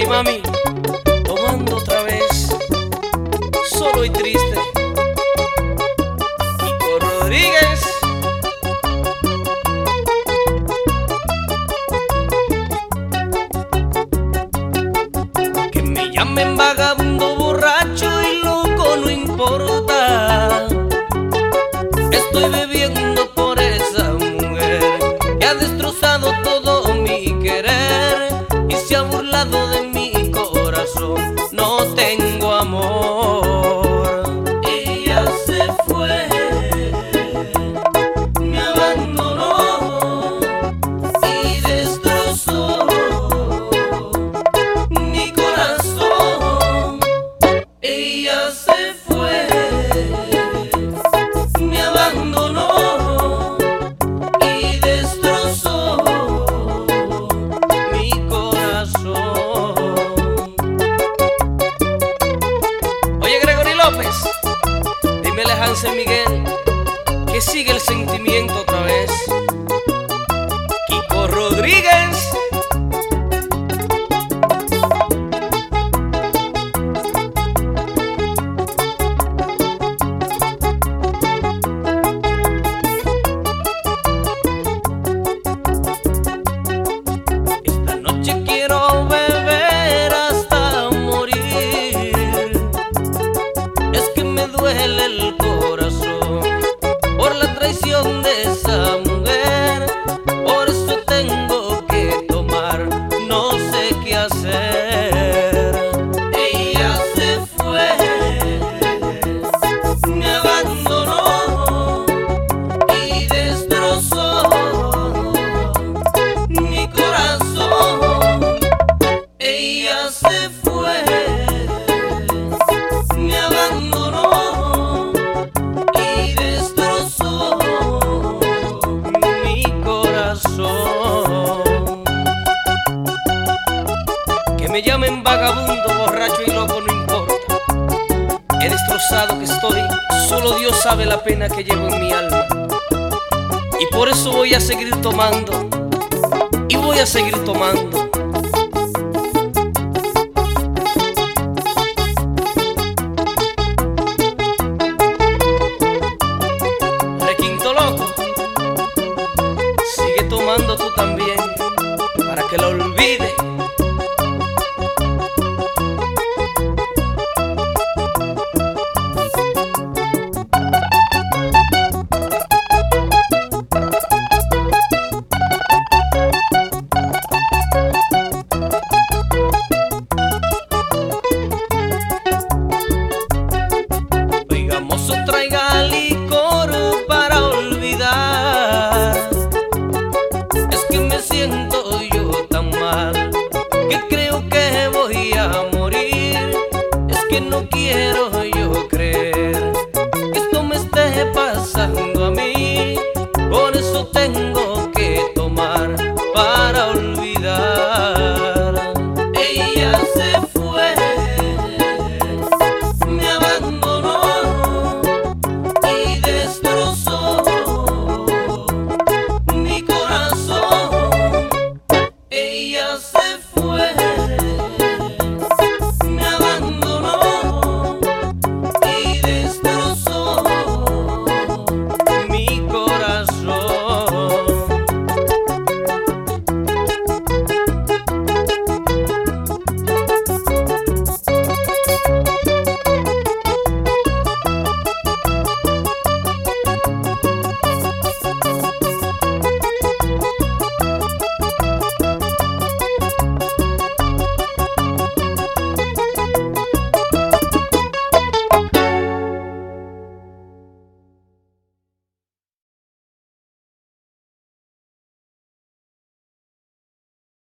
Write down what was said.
mami, tomando otra vez, solo y triste. Kiko Rodríguez. Que me llamen vagabundo, borracho y loco, no importa. Estoy bebiendo por esa mujer que ha destrozado todo mi querer y se ha burlado de mi corazón. No tengo amor. Ella se fue, me abandonó y destrozó mi corazón. Ella se fue, me abandonó y destrozó mi corazón. Oye, Gregory López, dímele a Hansel Miguel que sigue el sentimiento otra vez. Kiko Rodríguez. Esta noche quiero beber hasta morir. Es que me duele el corazón por la traición de esa mujer. Por eso tengo que tomar, no sé qué hacer. Ella se fue, me abandonó y destrozó mi corazón. Ella se fue, me abandonó y destrozó mi corazón. Que me llamen vagabundo, borracho y loco, no importa. He destrozado que estoy, solo Dios sabe la pena que llevo en mi alma. Y por eso voy a seguir tomando, y voy a seguir tomando. Requinto loco, sigue tomando tú también, para que lo olvide. Oiga, mozo, traiga licor para olvidar. Es que me siento yo tan mal que creo que voy a morir. Es que no quiero yo creer que esto me esté pasando a mí. Por eso tengo